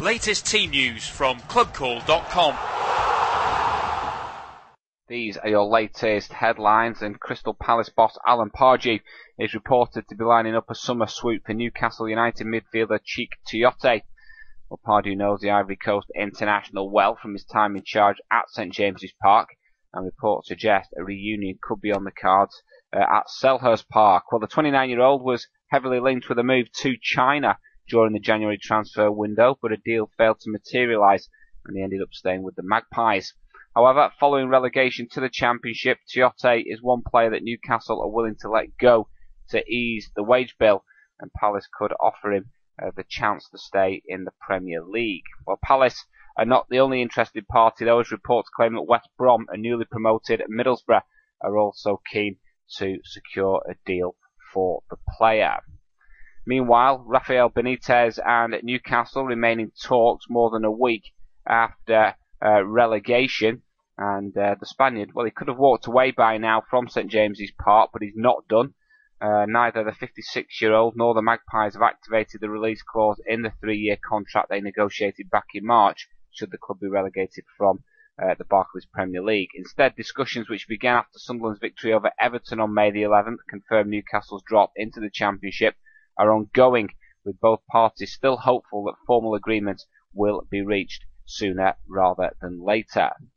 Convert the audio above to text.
Latest team news from clubcall.com. These are your latest headlines, and Crystal Palace boss Alan Pardew is reported to be lining up a summer swoop for Newcastle United midfielder Cheick Tiote. Well, Pardew knows the Ivory Coast international well from his time in charge at St James's Park, and reports suggest a reunion could be on the cards at Selhurst Park. Well, the 29-year-old was heavily linked with a move to China during the January transfer window, but a deal failed to materialise, and he ended up staying with the Magpies. However, following relegation to the Championship, Tiote is one player that Newcastle are willing to let go to ease the wage bill, and Palace could offer him the chance to stay in the Premier League. Well, Palace are not the only interested party, though, as reports claim that West Brom, a newly promoted Middlesbrough, are also keen to secure a deal for the player. Meanwhile, Rafael Benitez and Newcastle remain in talks more than a week after relegation, and the Spaniard, well, he could have walked away by now from St James's Park, but he's not done. Neither the 56-year-old nor the Magpies have activated the release clause in the 3-year contract they negotiated back in March, should the club be relegated from the Barclays Premier League. Instead, discussions which began after Sunderland's victory over Everton on May the 11th confirmed Newcastle's drop into the Championship are ongoing, with both parties still hopeful that formal agreements will be reached sooner rather than later.